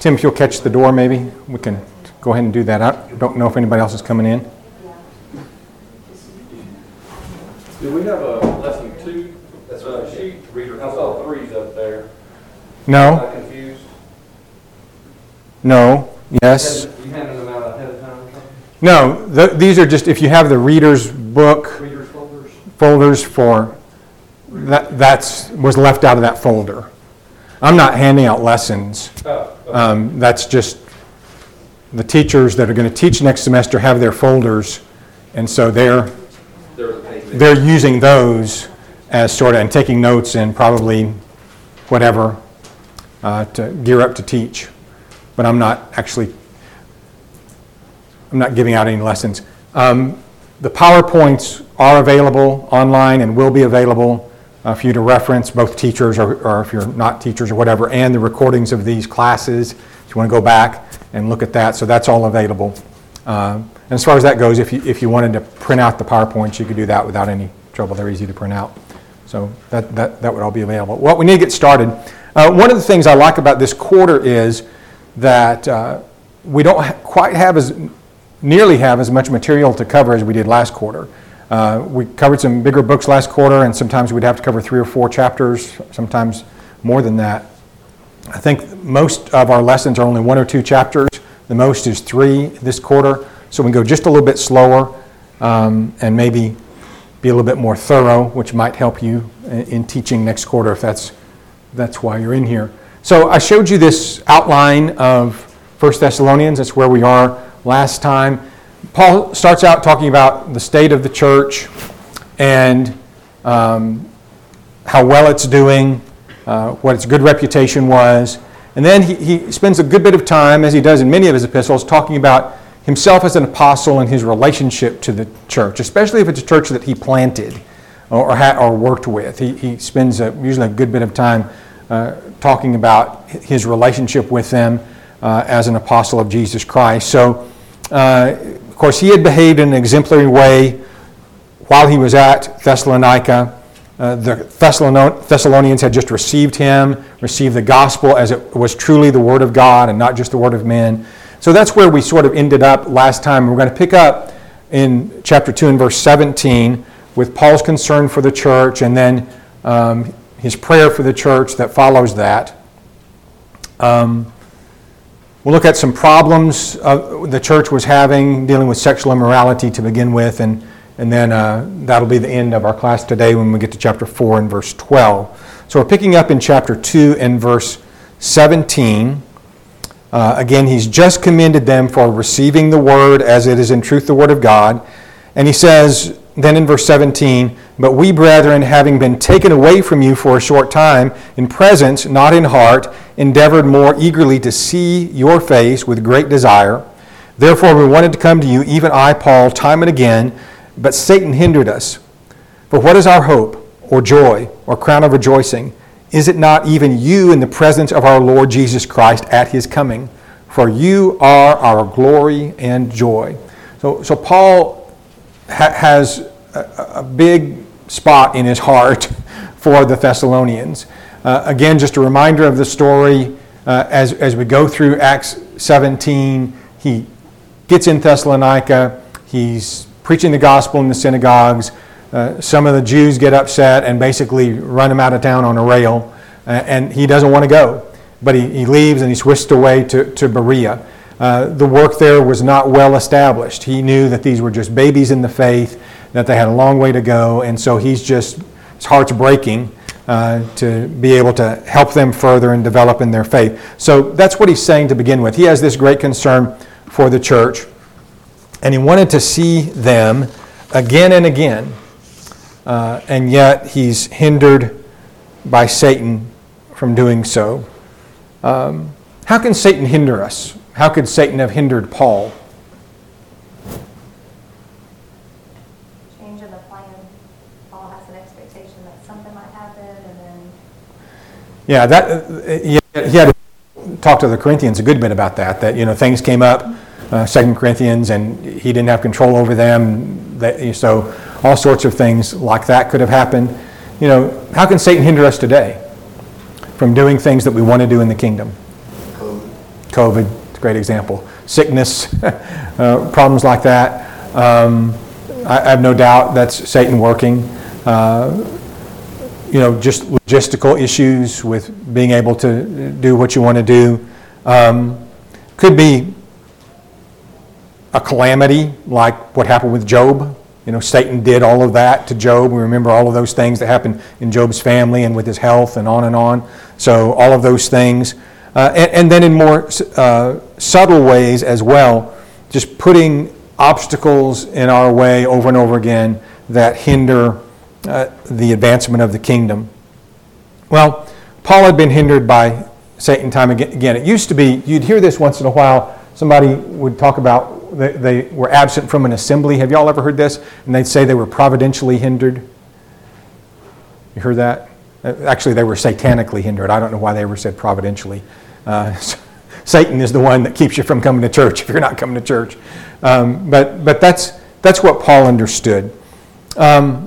Tim, if you'll catch the door, maybe we can go ahead and do that. I don't know if anybody else is coming in. Do we have a lesson 2 sheet? I saw 3s up there. No. Am I confused? No. Yes. You handed them out ahead of time or something? No. These are just, if you have the reader's book Readers folders? folders for, that was left out of that folder. I'm not handing out lessons. Oh, okay. That's just the teachers that are going to teach next semester have their folders, and so they're using those as sort of, and taking notes and probably whatever to gear up to teach. But I'm not giving out any lessons. The PowerPoints are available online and will be available for you to reference, both teachers or if you're not teachers or whatever, and the recordings of these classes. If you want to go back and look at that, so that's all available. And as far as that goes, if you wanted to print out the PowerPoints, you could do that without any trouble. They're easy to print out. So that would all be available. Well, we need to get started. One of the things I like about this quarter is that we don't quite nearly have as much material to cover as we did last quarter. We covered some bigger books last quarter, and sometimes we'd have to cover 3 or 4 chapters, sometimes more than that. I think most of our lessons are only 1 or 2 chapters. The most is 3 this quarter, so we can go just a little bit slower and maybe be a little bit more thorough, which might help you in teaching next quarter if that's why you're in here. So I showed you this outline of 1 Thessalonians. That's where we are last time. Paul starts out talking about the state of the church and how well it's doing, what its good reputation was. And then he spends a good bit of time, as he does in many of his epistles, talking about himself as an apostle and his relationship to the church, especially if it's a church that he planted or worked with. He spends usually a good bit of time talking about his relationship with them as an apostle of Jesus Christ. So, of course, he had behaved in an exemplary way while he was at Thessalonica. The Thessalonians had just received the gospel as it was truly the word of God and not just the word of men. So that's where we sort of ended up last time. We're going to pick up in chapter 2 and verse 17 with Paul's concern for the church and then his prayer for the church that follows that. We'll look at some problems the church was having dealing with sexual immorality to begin with, and then that'll be the end of our class today when we get to chapter 4 and verse 12. So we're picking up in chapter 2 and verse 17. Again, he's just commended them for receiving the word as it is in truth the word of God. And he says, then in verse 17, but we, brethren, having been taken away from you for a short time, in presence, not in heart, endeavored more eagerly to see your face with great desire. Therefore we wanted to come to you, even I, Paul, time and again, but Satan hindered us. For what is our hope, or joy, or crown of rejoicing? Is it not even you in the presence of our Lord Jesus Christ at his coming? For you are our glory and joy. So Paul has a big spot in his heart for the Thessalonians. Again, just a reminder of the story as we go through Acts 17. He gets in Thessalonica. He's preaching the gospel in the synagogues. Some of the Jews get upset and basically run him out of town on a rail, and he doesn't want to go. But he leaves and he's whisked away to Berea. The work there was not well established. He knew that these were just babies in the faith, that they had a long way to go, and so his heart's breaking to be able to help them further and develop in their faith. So that's what he's saying to begin with. He has this great concern for the church, and he wanted to see them again and again. And yet he's hindered by Satan from doing so. How can Satan hinder us? How could Satan have hindered Paul? Change in the plan. Paul has an expectation that something might happen, and then... Yeah, he had to talk to the Corinthians a good bit about that things came up, 2 Corinthians, and he didn't have control over them. So all sorts of things like that could have happened. How can Satan hinder us today from doing things that we want to do in the kingdom? COVID, it's a great example. Sickness, problems like that. I have no doubt that's Satan working. Just logistical issues with being able to do what you want to do. Could be a calamity like what happened with Job. Satan did all of that to Job. We remember all of those things that happened in Job's family and with his health and on and on. So all of those things. And then in more subtle ways as well, just putting obstacles in our way over and over again that hinder the advancement of the kingdom. Well, Paul had been hindered by Satan time again. It used to be, you'd hear this once in a while, somebody would talk about they were absent from an assembly. Have y'all ever heard this? And they'd say they were providentially hindered. You heard that? Actually, they were satanically hindered. I don't know why they ever said providentially. Satan is the one that keeps you from coming to church if you're not coming to church. But that's what Paul understood. Paul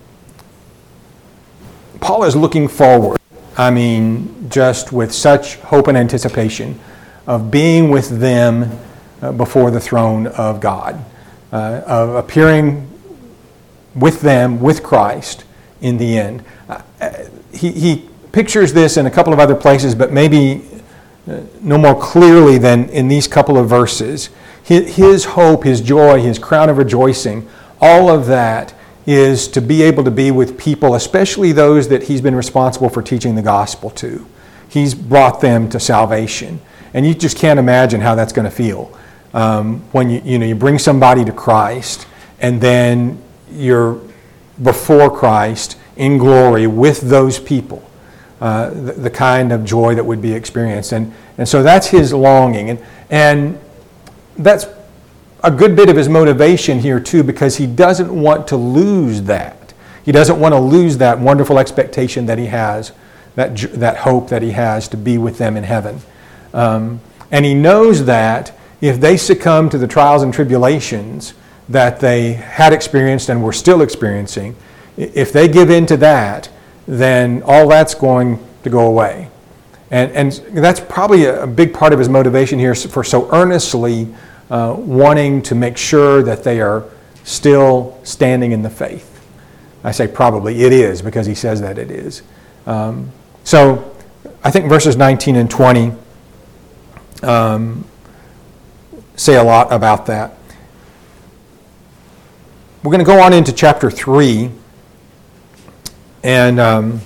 is looking forward. Just with such hope and anticipation of being with them before the throne of God, of appearing with them, with Christ in the end. He pictures this in a couple of other places, but maybe no more clearly than in these couple of verses. His hope, his joy, his crown of rejoicing, all of that is to be able to be with people, especially those that he's been responsible for teaching the gospel to. He's brought them to salvation. And you just can't imagine how that's going to feel when you bring somebody to Christ and then you're before Christ in glory with those people. The kind of joy that would be experienced. And so that's his longing. And that's a good bit of his motivation here too, because he doesn't want to lose that. He doesn't want to lose that wonderful expectation that he has, that hope that he has to be with them in heaven. And he knows that if they succumb to the trials and tribulations that they had experienced and were still experiencing, if they give in to that, then all that's going to go away. And that's probably a big part of his motivation here for so earnestly wanting to make sure that they are still standing in the faith. I say probably, it is, because he says that it is. So I think verses 19 and 20 say a lot about that. We're going to go on into chapter 3. And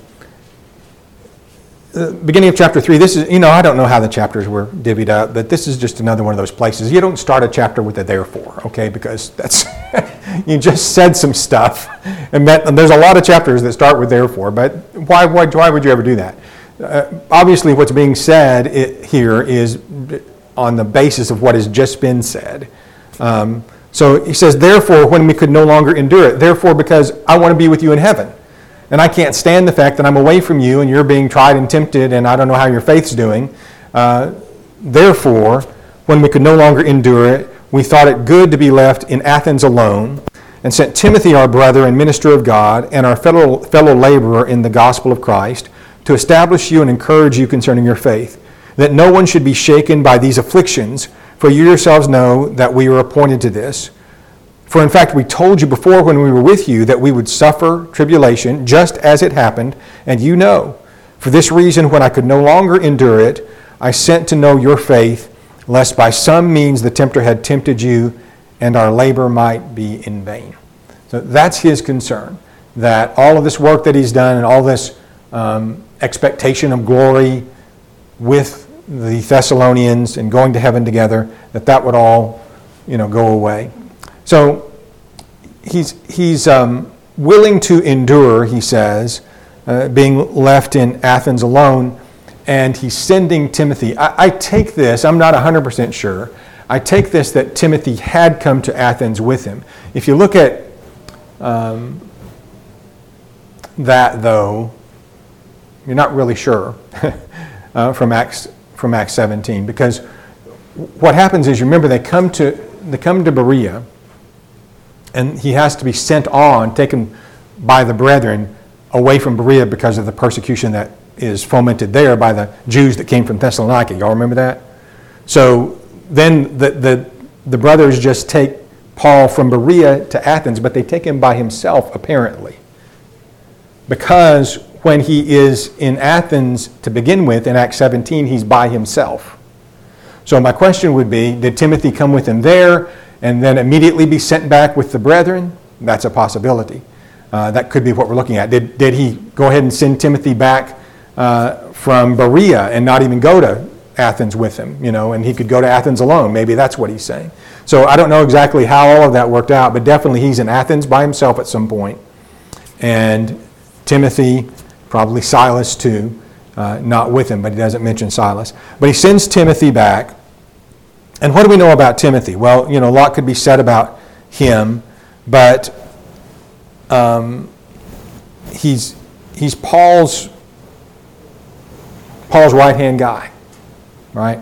the beginning of chapter 3, this is, I don't know how the chapters were divvied up, but this is just another one of those places. You don't start a chapter with a therefore, okay, because that's, you just said some stuff. And there's a lot of chapters that start with therefore, but why would you ever do that? Obviously, what's being said here is on the basis of what has just been said. So he says, therefore, when we could no longer endure it, therefore, because I want to be with you in heaven. And I can't stand the fact that I'm away from you and you're being tried and tempted and I don't know how your faith's doing. Therefore, when we could no longer endure it, we thought it good to be left in Athens alone and sent Timothy, our brother and minister of God, and our fellow laborer in the gospel of Christ, to establish you and encourage you concerning your faith, that no one should be shaken by these afflictions, for you yourselves know that we are appointed to this. For in fact, we told you before when we were with you that we would suffer tribulation, just as it happened, and you know. For this reason, when I could no longer endure it, I sent to know your faith, lest by some means the tempter had tempted you, and our labor might be in vain. So that's his concern, that all of this work that he's done and all this expectation of glory with the Thessalonians and going to heaven together, that would all, go away. So he's willing to endure, he says, being left in Athens alone, and he's sending Timothy. I take this, I'm not 100% sure, I take this that Timothy had come to Athens with him. If you look at that, though, you're not really sure from Acts 17, because what happens is, you remember, they come to Berea, and he has to be sent on, taken by the brethren away from Berea because of the persecution that is fomented there by the Jews that came from Thessalonica. Y'all remember that? So then the brothers just take Paul from Berea to Athens, but they take him by himself, apparently. Because when he is in Athens to begin with, in Acts 17, he's by himself. So my question would be, did Timothy come with him there and then immediately be sent back with the brethren? That's a possibility. That could be what we're looking at. Did he go ahead and send Timothy back from Berea and not even go to Athens with him, and he could go to Athens alone? Maybe that's what he's saying. So I don't know exactly how all of that worked out, but definitely he's in Athens by himself at some point. And Timothy, probably Silas too, not with him, but he doesn't mention Silas. But he sends Timothy back. And what do we know about Timothy? Well, a lot could be said about him, but he's Paul's right-hand guy, right?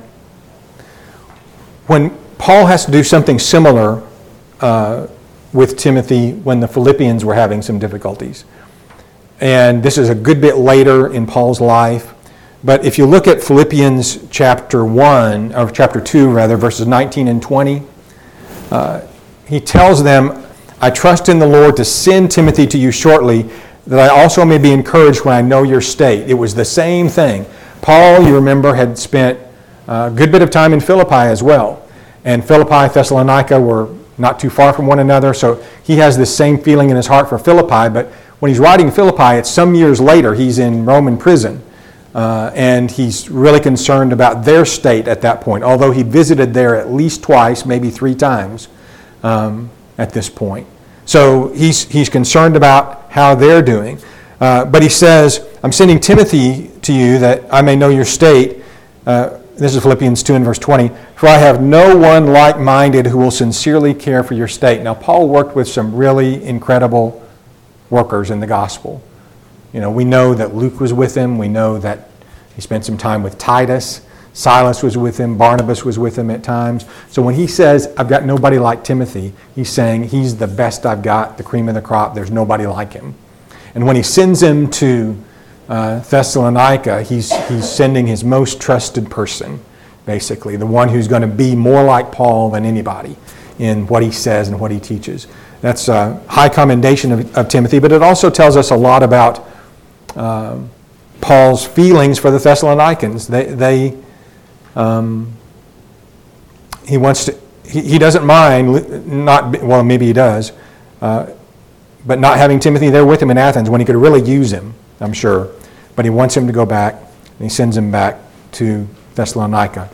When Paul has to do something similar with Timothy when the Philippians were having some difficulties. And this is a good bit later in Paul's life. But if you look at Philippians chapter 2, verses 19 and 20, he tells them, I trust in the Lord to send Timothy to you shortly, that I also may be encouraged when I know your state. It was the same thing. Paul, you remember, had spent a good bit of time in Philippi as well. And Philippi, Thessalonica were not too far from one another, so he has this same feeling in his heart for Philippi. But when he's writing Philippi, it's some years later. He's in Roman prison, and he's really concerned about their state at that point, although he visited there at least twice, maybe 3 times at this point. So he's concerned about how they're doing. But he says, I'm sending Timothy to you that I may know your state. This is Philippians 2 and verse 20. For I have no one like-minded who will sincerely care for your state. Now, Paul worked with some really incredible workers in the gospel. We know that Luke was with him. We know that he spent some time with Titus. Silas was with him. Barnabas was with him at times. So when he says, I've got nobody like Timothy, he's saying he's the best I've got, the cream of the crop. There's nobody like him. And when he sends him to Thessalonica, he's sending his most trusted person, basically, the one who's going to be more like Paul than anybody in what he says and what he teaches. That's a high commendation of Timothy, but it also tells us a lot about Paul's feelings for the Thessalonians. He doesn't mind, maybe he does, but not having Timothy there with him in Athens when he could really use him, I'm sure. But he wants him to go back, and he sends him back to Thessalonica.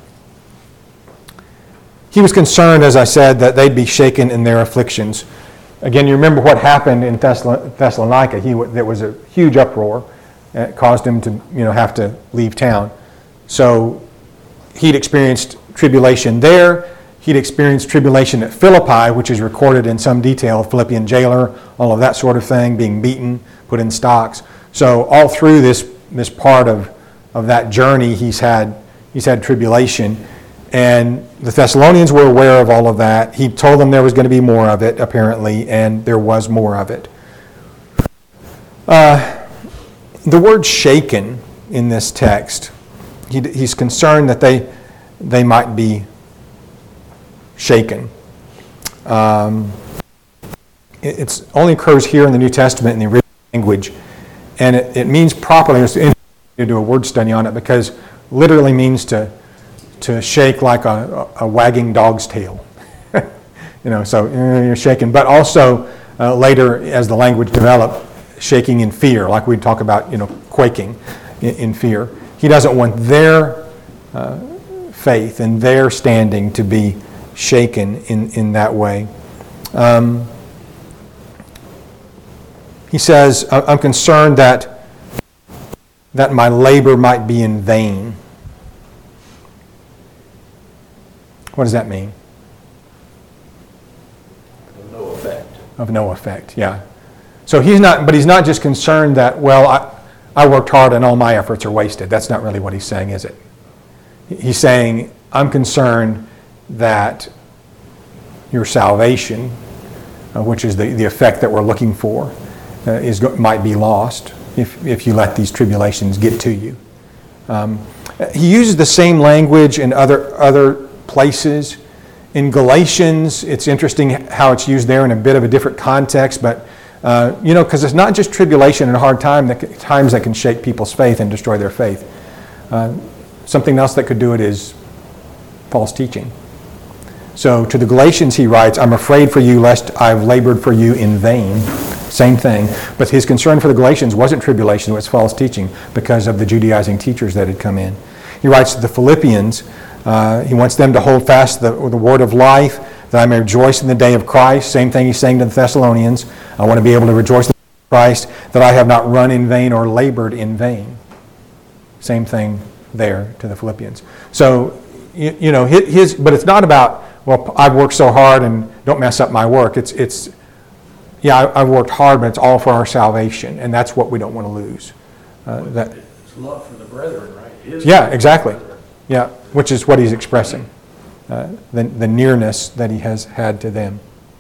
He was concerned, as I said, that they'd be shaken in their afflictions. Again, you remember what happened in Thessalonica. There was a huge uproar. It caused him to have to leave town. So he'd experienced tribulation there. He'd experienced tribulation at Philippi, which is recorded in some detail, Philippian jailer, all of that sort of thing, being beaten, put in stocks. So all through this part of that journey, he's had tribulation. And the Thessalonians were aware of all of that. He told them there was going to be more of it, apparently, and there was more of it. The word shaken in this text, he's concerned that they might be shaken. It only occurs here in the New Testament in the original language, and it means properly, to do a word study on it, because literally means to shake like a wagging dog's tail. So you're shaken. But also later, as the language developed, shaking in fear, like we'd talk about, quaking in fear. He doesn't want their faith and their standing to be shaken in that way. He says, I'm concerned that my labor might be in vain. What does that mean? Of no effect. Of no effect, yeah. So he's not just concerned that, I worked hard and all my efforts are wasted. That's not really what he's saying, is it? He's saying, I'm concerned that your salvation, which is the effect that we're looking for, might be lost if you let these tribulations get to you. He uses the same language in other places. In Galatians, it's interesting how it's used there in a bit of a different context, but because it's not just tribulation and hard times that can shake people's faith and destroy their faith. Something else that could do it is false teaching. So to the Galatians he writes, I'm afraid for you lest I've labored for you in vain. Same thing. But his concern for the Galatians wasn't tribulation, it was false teaching because of the Judaizing teachers that had come in. He writes to the Philippians, he wants them to hold fast the word of life, that I may rejoice in the day of Christ. Same thing he's saying to the Thessalonians. I want to be able to rejoice in the day of Christ, that I have not run in vain or labored in vain. Same thing there to the Philippians. So, but it's not about, well, I've worked so hard and don't mess up my work. I've worked hard, but it's all for our salvation, and that's what we don't want to lose. It's love for the brethren, right? Exactly. Yeah, which is what he's expressing, the nearness that he has had to them.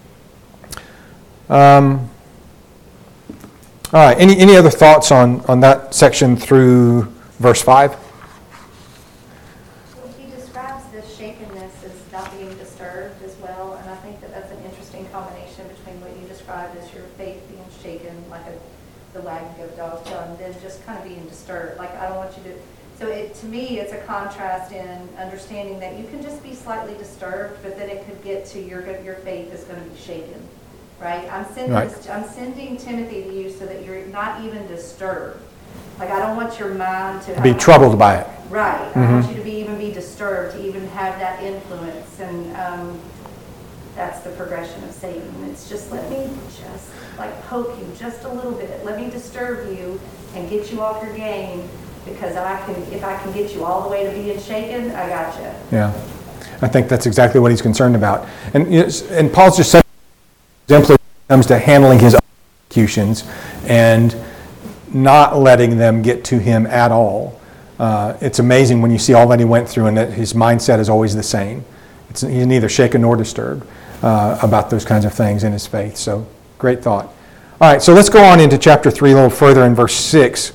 All right, any other thoughts on that section through verse 5? Well, he describes this shakenness as not being disturbed as well, and I think that that's an interesting combination between what you described as your faith being shaken, like the wagging of the dog's tail, and then just kind of being disturbed. Like, I don't want you to... So to me, it's a contrast in understanding that you can just be slightly disturbed, but then it could get to your faith is going to be shaken, right? I'm sending Timothy to you so that you're not even disturbed. Like, I don't want your mind to be troubled by it. Right. I don't want you to even be disturbed, to even have that influence, and that's the progression of Satan. It's just, let me just poke you just a little bit. Let me disturb you and get you off your game. Because if I can get you all the way to being shaken, I got you. Yeah, I think that's exactly what he's concerned about. And Paul's just said exemplary when it comes to handling his own executions and not letting them get to him at all. It's amazing when you see all that he went through and that his mindset is always the same. He's neither shaken nor disturbed about those kinds of things in his faith. So, great thought. All right, so let's go on into chapter 3 a little further in verse 6.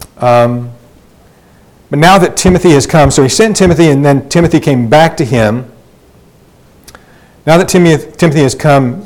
But now that Timothy has come, so he sent Timothy and then Timothy came back to him. Now that Timothy has come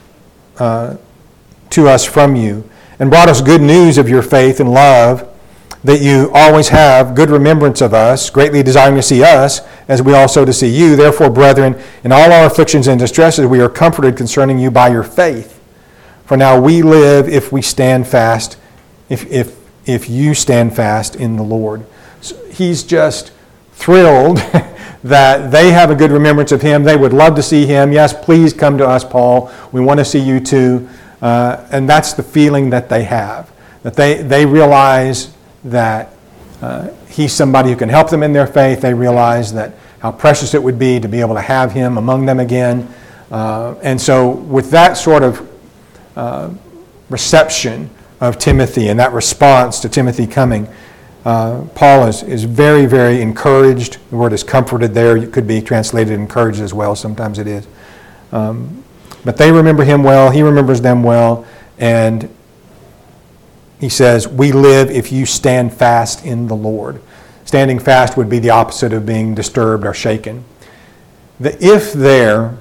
to us from you and brought us good news of your faith and love, that you always have good remembrance of us, greatly desiring to see us, as we also to see you. Therefore, brethren, in all our afflictions and distresses, we are comforted concerning you by your faith. For now we live if we stand fast, if you stand fast in the Lord. So he's just thrilled that they have a good remembrance of him. They would love to see him. Yes, please come to us, Paul. We want to see you too. And that's the feeling that they have. That they realize that he's somebody who can help them in their faith. They realize that how precious it would be to be able to have him among them again. And so with that sort of reception of Timothy and that response to Timothy coming, Paul is very, very encouraged. The word is comforted there. It could be translated encouraged as well. Sometimes it is. But they remember him well. He remembers them well. And he says, we live if you stand fast in the Lord. Standing fast would be the opposite of being disturbed or shaken. The if there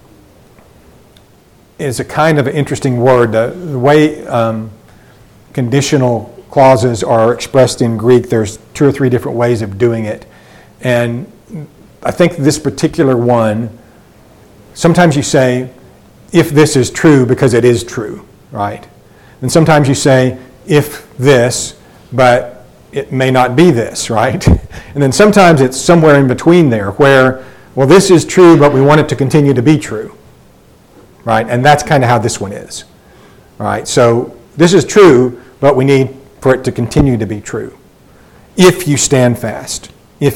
is a kind of interesting word. The way conditional clauses are expressed in Greek, there's 2 or 3 different ways of doing it. And I think this particular one, sometimes you say, if this is true, because it is true, right? And sometimes you say, if this, but it may not be this, right? And then sometimes it's somewhere in between there where, well, this is true, but we want it to continue to be true, right? And that's kind of how this one is, all right? So this is true, but we need for it to continue to be true. If you stand fast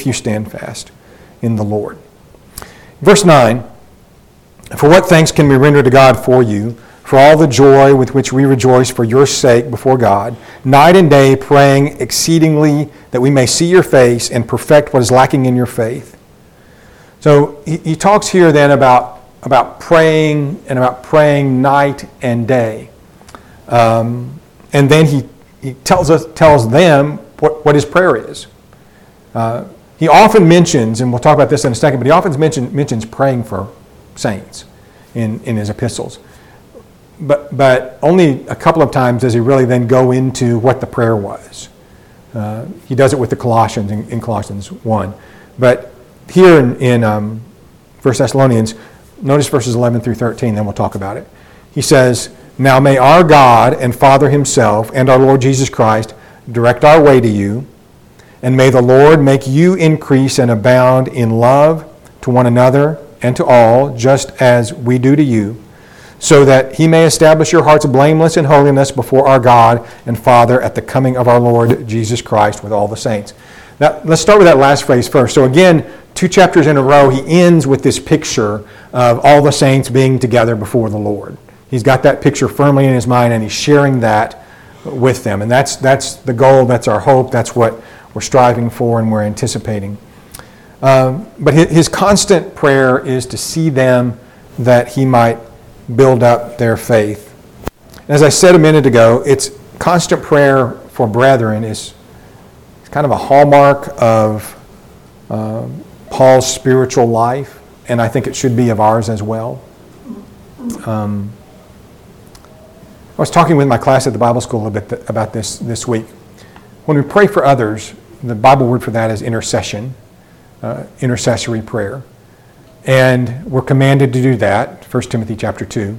in the Lord. Verse 9, for what thanks can we render to God for you, for all the joy with which we rejoice for your sake before God, night and day praying exceedingly that we may see your face and perfect what is lacking in your faith. So he talks here then about praying and about praying night and day. And then he tells them what his prayer is. he often mentions, and we'll talk about this in a second, but he often mentions praying for saints in his epistles. But only a couple of times does he really then go into what the prayer was. He does it with the Colossians in Colossians 1. But here in 1 Thessalonians, notice verses 11 through 13, then we'll talk about it. He says, "Now may our God and Father himself and our Lord Jesus Christ direct our way to you, and may the Lord make you increase and abound in love to one another and to all, just as we do to you, so that he may establish your hearts blameless in holiness before our God and Father at the coming of our Lord Jesus Christ with all the saints." Now, let's start with that last phrase first. So again, 2 chapters in a row, he ends with this picture of all the saints being together before the Lord. He's got that picture firmly in his mind, and he's sharing that with them. And that's the goal, that's our hope, that's what we're striving for and we're anticipating. But his constant prayer is to see them that he might build up their faith. As I said a minute ago, it's constant prayer for brethren is kind of a hallmark of Paul's spiritual life, and I think it should be of ours as well. I was talking with my class at the Bible school a bit about this week. When we pray for others, the Bible word for that is intercession, intercessory prayer. And we're commanded to do that, 1 Timothy chapter 2,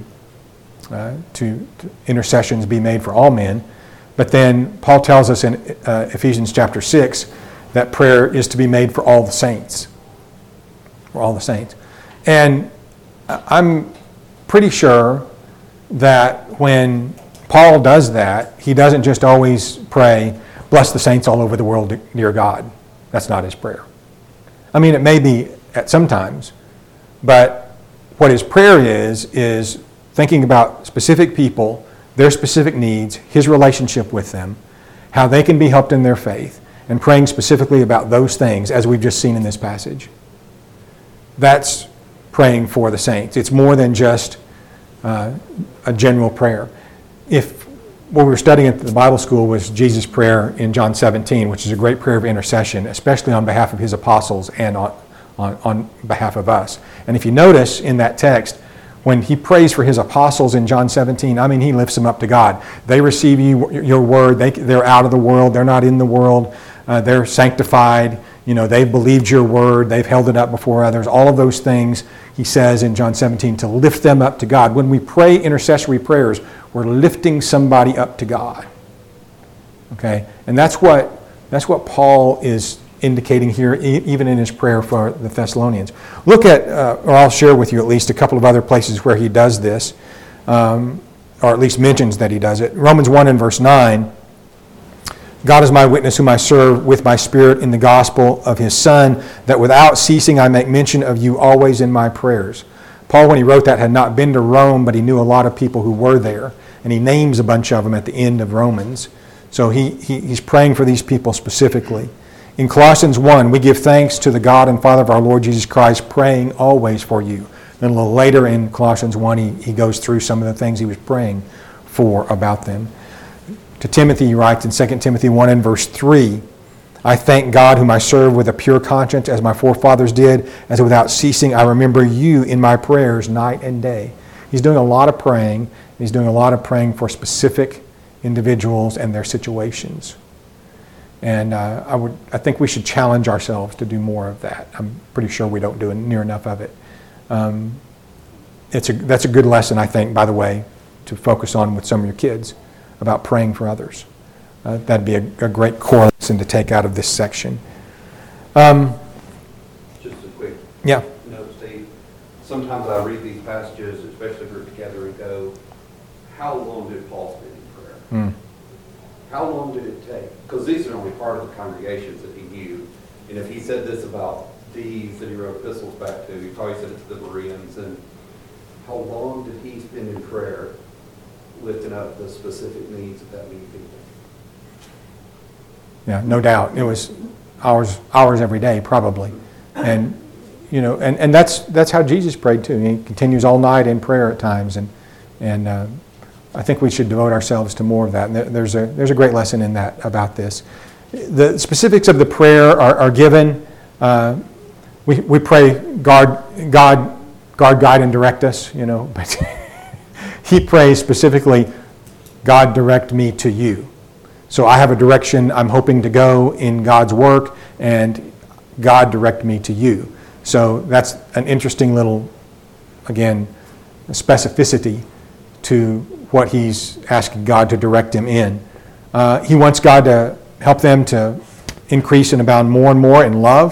to intercessions be made for all men. But then Paul tells us in Ephesians chapter 6 that prayer is to be made for all the saints. For all the saints. And I'm pretty sure that when Paul does that, he doesn't just always pray, "Bless the saints all over the world, dear God." That's not his prayer. I mean, it may be at some times, but what his prayer is thinking about specific people, their specific needs, his relationship with them, how they can be helped in their faith, and praying specifically about those things, as we've just seen in this passage. That's praying for the saints. It's more than just a general prayer. If what we were studying at the Bible school was Jesus' prayer in John 17, which is a great prayer of intercession, especially on behalf of his apostles and on behalf of us. And if you notice in that text, when he prays for his apostles in John 17, I mean, he lifts them up to God. They receive your word. They're out of the world. They're not in the world. They're sanctified. They've believed your word. They've held it up before others. All of those things, he says in John 17, to lift them up to God. When we pray intercessory prayers, we're lifting somebody up to God. Okay? And that's what Paul is indicating here, even in his prayer for the Thessalonians. Look at, or I'll share with you at least a couple of other places where he does this, or at least mentions that he does it. Romans 1 and verse 9, "God is my witness whom I serve with my spirit in the gospel of his Son, that without ceasing I make mention of you always in my prayers." Paul, when he wrote that, had not been to Rome, but he knew a lot of people who were there, and he names a bunch of them at the end of Romans. So he's praying for these people specifically. In Colossians 1, we give thanks to the God and Father of our Lord Jesus Christ, praying always for you. Then a little later in Colossians 1, he goes through some of the things he was praying for about them. To Timothy, he writes in 2 Timothy 1 and verse 3, "I thank God whom I serve with a pure conscience, as my forefathers did, as without ceasing I remember you in my prayers night and day." He's doing a lot of praying. He's doing a lot of praying for specific individuals and their situations. And I think we should challenge ourselves to do more of that. I'm pretty sure we don't do near enough of it. That's a good lesson, I think, by the way, to focus on with some of your kids about praying for others. That'd be a great core lesson to take out of this section. Just a quick Yeah. note, Steve. Sometimes I read these passages, especially if we're together, and go, how long did Paul spend in prayer? How long did it take? Because these are only part of the congregations that he knew. And if he said this about these that he wrote epistles back to, he probably said it to the Bereans. And how long did he spend in prayer lifting up the specific needs of that many people? Yeah, no doubt. It was hours every day, probably. And and that's how Jesus prayed too. He continues all night in prayer at times, and I think we should devote ourselves to more of that. And there's a great lesson in that about this. The specifics of the prayer are given We pray, God, guide, and direct us, but he prays specifically, God, direct me to you. So I have a direction I'm hoping to go in God's work, and God, direct me to you. So that's an interesting little, again, specificity to what he's asking God to direct him in. He wants God to help them to increase and abound more and more in love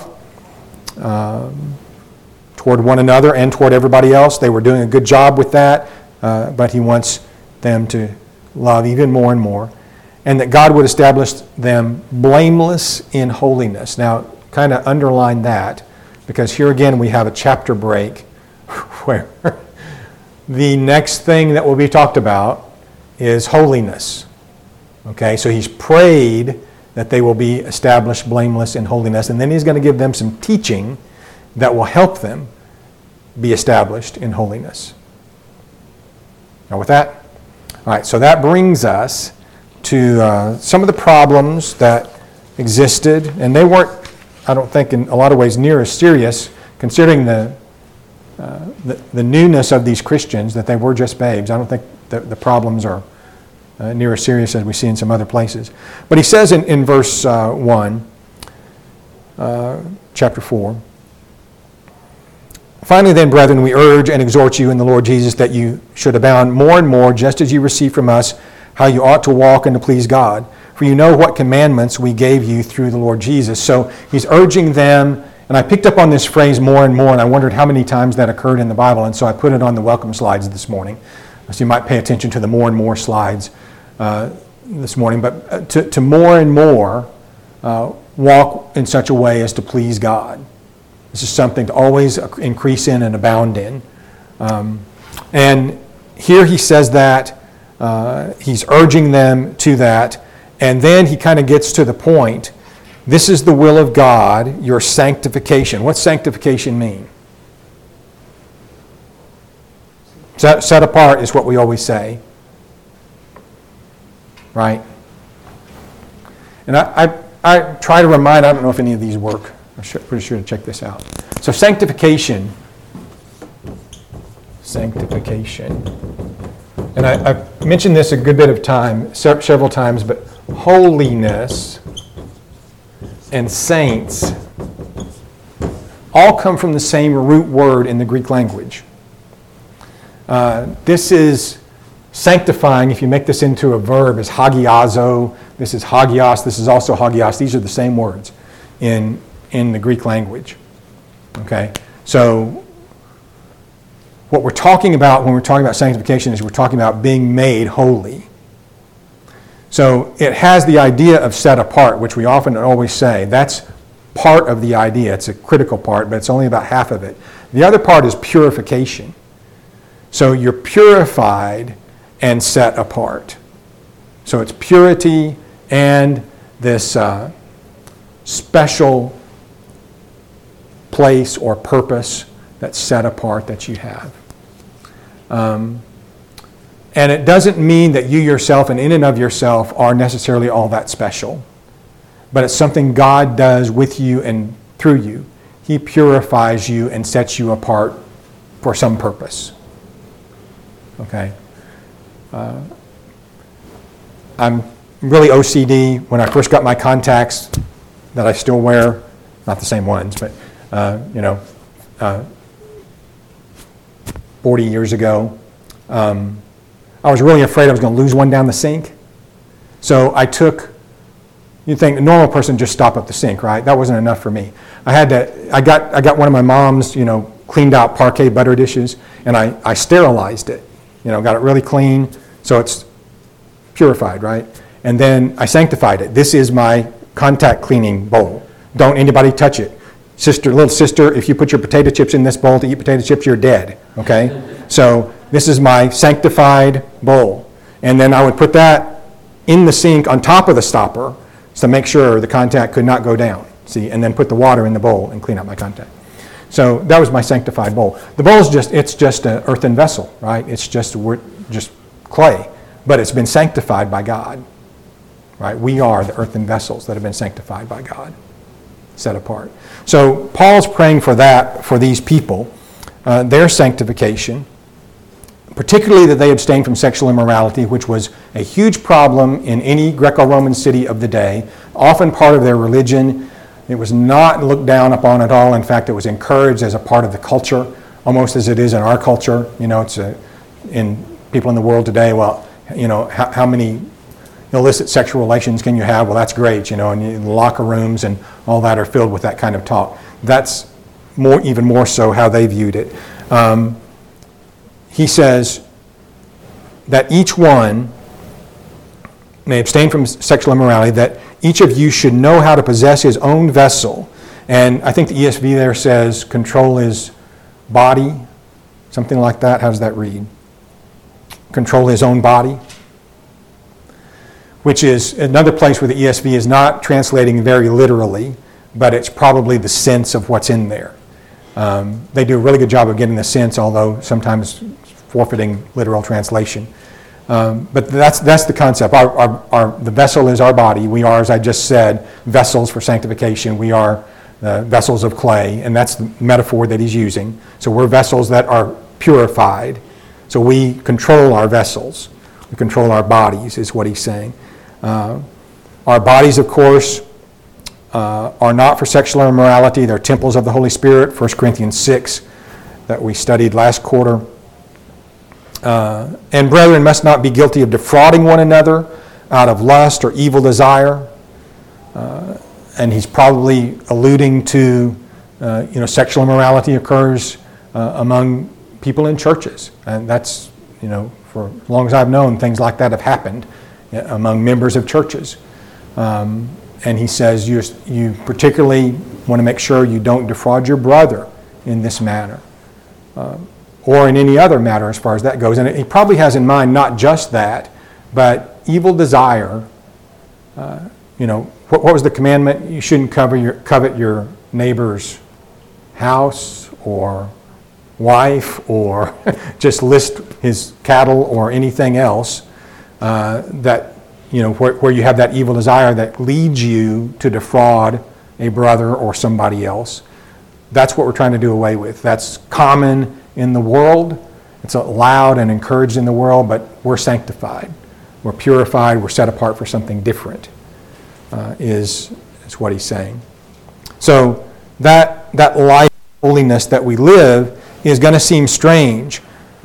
toward one another and toward everybody else. They were doing a good job with that, but he wants them to love even more and more. And that God would establish them blameless in holiness. Now, kind of underline that, because here again we have a chapter break where the next thing that will be talked about is holiness. Okay, so he's prayed that they will be established blameless in holiness, and then he's going to give them some teaching that will help them be established in holiness. Now with that? All right, so that brings us to some of the problems that existed, and they weren't, I don't think, in a lot of ways near as serious, considering the newness of these Christians, that they were just babes. I don't think the problems are near as serious as we see in some other places. But he says in verse 1, chapter 4, "Finally then, brethren, we urge and exhort you in the Lord Jesus that you should abound more and more, just as you receive from us how you ought to walk and to please God. For you know what commandments we gave you through the Lord Jesus." So he's urging them, and I picked up on this phrase more and more, and I wondered how many times that occurred in the Bible, and so I put it on the welcome slides this morning. So you might pay attention to the more and more slides this morning, but to more and more walk in such a way as to please God. This is something to always increase in and abound in. And here he says that, he's urging them to that, and then he kind of gets to the point. This is the will of God, your sanctification. What's sanctification mean? Set apart is what we always say. Right? And I try to remind, I don't know if any of these work. I'm pretty sure to check this out. So sanctification. And I've mentioned this a good bit of time, several times, but holiness and saints all come from the same root word in the Greek language. This is sanctifying, if you make this into a verb, is hagiazo. This is hagios. This is also hagios. These are the same words in the Greek language. Okay? So what we're talking about when we're talking about sanctification is we're talking about being made holy. So it has the idea of set apart, which we often always say. That's part of the idea. It's a critical part, but it's only about half of it. The other part is purification. So you're purified and set apart. So it's purity and this special place or purpose that's set apart that you have. And it doesn't mean that you yourself and in and of yourself are necessarily all that special. But it's something God does with you and through you. He purifies you and sets you apart for some purpose. Okay? I'm really OCD. When I first got my contacts that I still wear, not the same ones, but 40 years ago, I was really afraid I was going to lose one down the sink. So you'd think a normal person just stop at the sink, right? That wasn't enough for me. I got one of my mom's, cleaned out parquet butter dishes, and I sterilized it. Got it really clean, so it's purified, right? And then I sanctified it. This is my contact cleaning bowl. Don't anybody touch it. Little sister, if you put your potato chips in this bowl to eat potato chips, you're dead, okay? So this is my sanctified bowl. And then I would put that in the sink on top of the stopper to make sure the contact could not go down, see? And then put the water in the bowl and clean out my contact. So that was my sanctified bowl. The bowl is just an earthen vessel, right? It's just clay, but it's been sanctified by God, right? We are the earthen vessels that have been sanctified by God. set apart. So Paul's praying for that, for these people, their sanctification, particularly that they abstain from sexual immorality, which was a huge problem in any Greco-Roman city of the day, often part of their religion. It was not looked down upon at all. In fact, it was encouraged as a part of the culture, almost as it is in our culture. You know, it's in people in the world today, well, you know, how many illicit sexual relations can you have? Well, that's great, you know, and the locker rooms and all that are filled with that kind of talk. That's even more so how they viewed it. He says that each one may abstain from sexual immorality, that each of you should know how to possess his own vessel. And I think the ESV there says control his body, something like that. How does that read? Control his own body, which is another place where the ESV is not translating very literally, but it's probably the sense of what's in there. They do a really good job of getting the sense, although sometimes forfeiting literal translation. But that's the concept. The vessel is our body. We are, as I just said, vessels for sanctification. We are vessels of clay, and that's the metaphor that he's using. So we're vessels that are purified. So we control our vessels. We control our bodies, is what he's saying. Our bodies, of course, are not for sexual immorality. They're temples of the Holy Spirit, 1 Corinthians 6, that we studied last quarter. And brethren must not be guilty of defrauding one another out of lust or evil desire. And he's probably alluding to, sexual immorality occurs among people in churches. And that's, for as long as I've known, things like that have happened among members of churches. And he says you particularly want to make sure you don't defraud your brother in this manner. Or in any other matter as far as that goes. And he probably has in mind not just that, but evil desire. What was the commandment? You shouldn't covet your neighbor's house or wife or just list his cattle or anything else that, where you have that evil desire that leads you to defraud a brother or somebody else. That's what we're trying to do away with. That's common in the world. It's allowed and encouraged in the world, but we're sanctified. We're purified. We're set apart for something different, is what he's saying. So that life of holiness that we live is going to seem strange.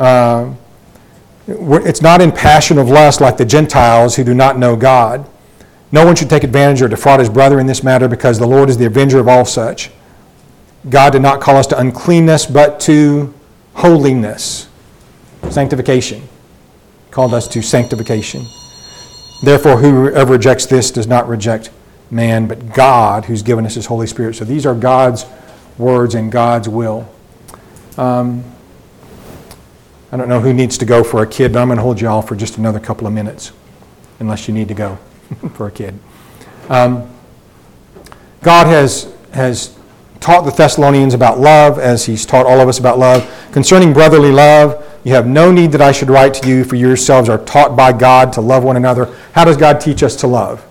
It's not in passion of lust like the Gentiles who do not know God. No one should take advantage or defraud his brother in this matter, because the Lord is the avenger of all such. God did not call us to uncleanness, but to holiness, sanctification. He called us to sanctification. Therefore, whoever rejects this does not reject man, but God, who's given us his Holy Spirit. So these are God's words and God's will. I don't know who needs to go for a kid, but I'm going to hold you all for just another couple of minutes, unless you need to go for a kid. God has taught the Thessalonians about love, as he's taught all of us about love. Concerning brotherly love, you have no need that I should write to you, for yourselves are taught by God to love one another. How does God teach us to love?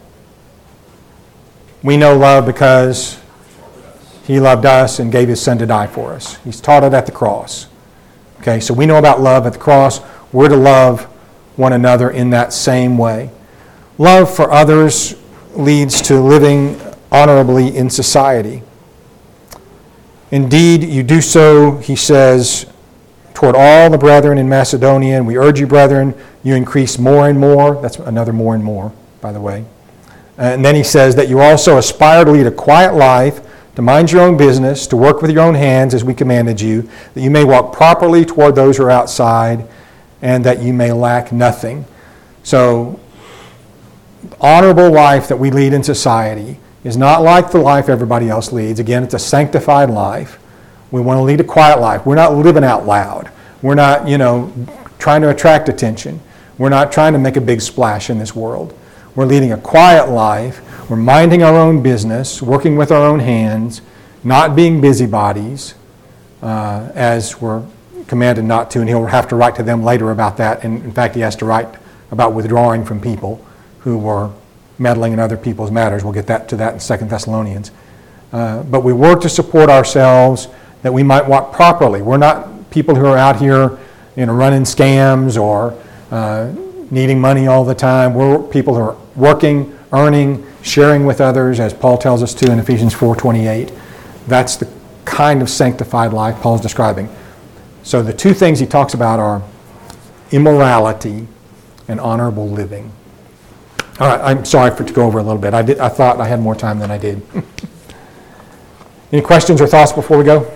We know love because he loved us and gave his son to die for us. He's taught it at the cross. Okay, so we know about love at the cross. We're to love one another in that same way. Love for others leads to living honorably in society. Indeed, you do so, he says, toward all the brethren in Macedonia, and we urge you, brethren, you increase more and more. That's another more and more, by the way. And then he says that you also aspire to lead a quiet life, to mind your own business, to work with your own hands as we commanded you, that you may walk properly toward those who are outside, and that you may lack nothing. So, honorable life that we lead in society is not like the life everybody else leads. Again, it's a sanctified life. We want to lead a quiet life. We're not living out loud. We're not, trying to attract attention. We're not trying to make a big splash in this world. We're leading a quiet life. We're minding our own business, working with our own hands, not being busybodies, as we're commanded not to, and he'll have to write to them later about that. And in fact, he has to write about withdrawing from people who were meddling in other people's matters. We'll get to that in 2 Thessalonians. but we work to support ourselves that we might walk properly. We're not people who are out here, running scams or needing money all the time. We're people who are working, earning, sharing with others, as Paul tells us to in Ephesians 4:28. That's the kind of sanctified life Paul's describing. So the two things he talks about are immorality and honorable living. All right, I'm sorry to go over a little bit. I thought I had more time than I did. Any questions or thoughts before we go?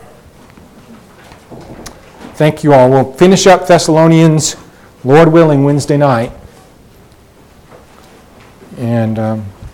Thank you all. We'll finish up Thessalonians, Lord willing, Wednesday night. And